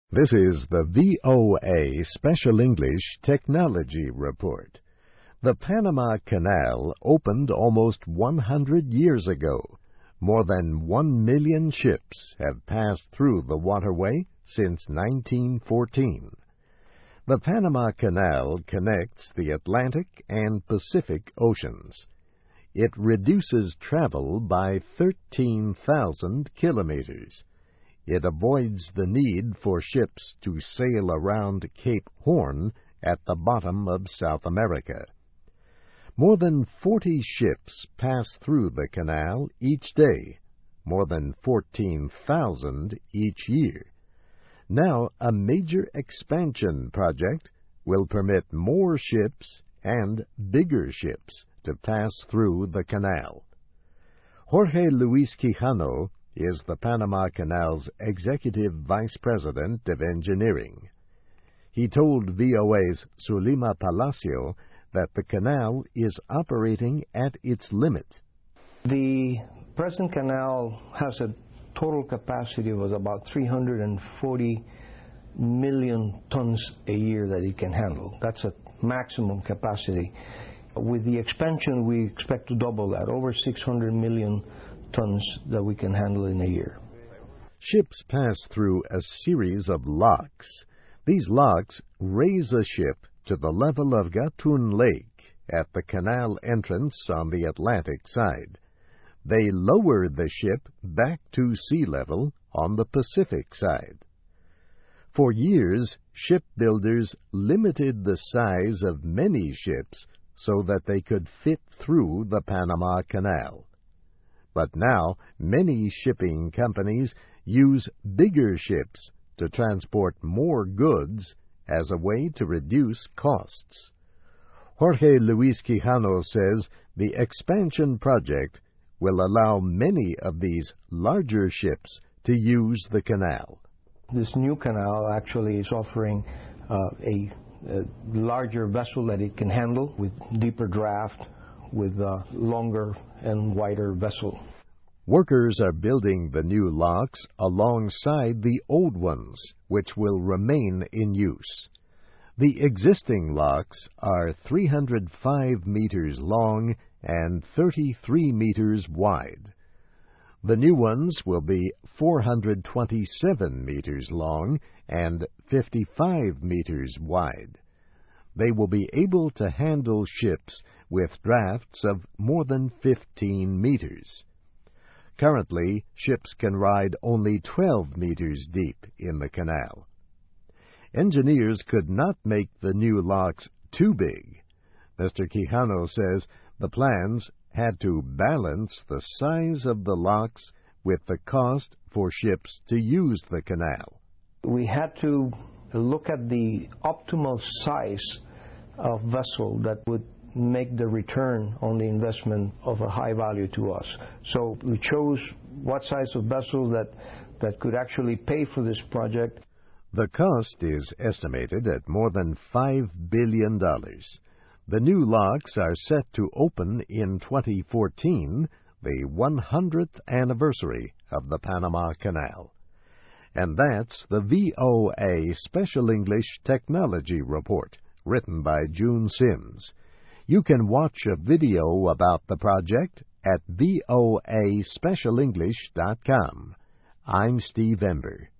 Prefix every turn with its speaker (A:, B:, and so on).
A: This is the VOA Special English Technology Report. The Panama Canal opened almost 100 years ago. More than 1 million ships have passed through the waterway since 1914. The Panama Canal connects the Atlantic and Pacific Oceans. It reduces travel by 13,000 kilometers. It avoids the need for ships to sail around Cape Horn at the bottom of South America. More than 40 ships pass through the canal each day, more than 14,000 each year. Now, a major expansion project will permit more ships and bigger ships to pass through the canal. Jorge Luis Quijano is the Panama Canal's Executive Vice President of Engineering. He told VOA's Zulima Palacio that the canal is operating at its limit.
B: The present canal has a total capacity of about 340 million tons a year that it can handle. That's a maximum capacity. With the expansion, we expect to double that, over 600 million tons that we can handle in a year.
A: Ships pass through a series of locks. These locks raise a ship to the level of Gatun Lake at the canal entrance on the Atlantic side. They lower the ship back to sea level on the Pacific side. For years, shipbuilders limited the size of many ships so that they could fit through the Panama Canal. But now, many shipping companies use bigger ships to transport more goods as a way to reduce costs. Jorge Luis Quijano says the expansion project will allow many of these larger ships to use the canal.
B: This new canal actually is offering a larger vessel that it can handle with deeper draft, with a longer and wider vessel.
A: Workers are building the new locks alongside the old ones, which will remain in use. The existing locks are 305 meters long and 33 meters wide. The new ones will be 427 meters long and 55 meters wide. They will be able to handle ships with drafts of more than 15 meters. Currently, ships can ride only 12 meters deep in the canal. Engineers could not make the new locks too big. Mr. Quijano says the plans had to balance the size of the locks with the cost for ships to use the canal.
B: We had to look at the optimal size of vessel that would make the return on the investment of a high value to us. So we chose what size of vessel that could actually pay for this project.
A: The cost is estimated at more than $5 billion. The new locks are set to open in 2014, the 100th anniversary of the Panama Canal. And that's the VOA Special English Technology Report, written by June Sims. You can watch a video about the project at voaspecialenglish.com. I'm Steve Ember.